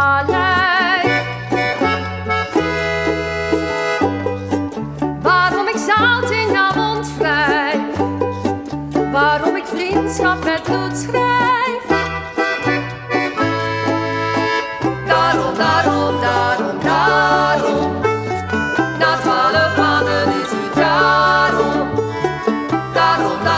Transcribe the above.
vallei. Waarom ik zaterdagavond wrijf, waarom ik vriendschap met bloed schrijf. Daarom, daarom, daarom, daarom, na 12 maanden is het daarom. Daarom, daarom.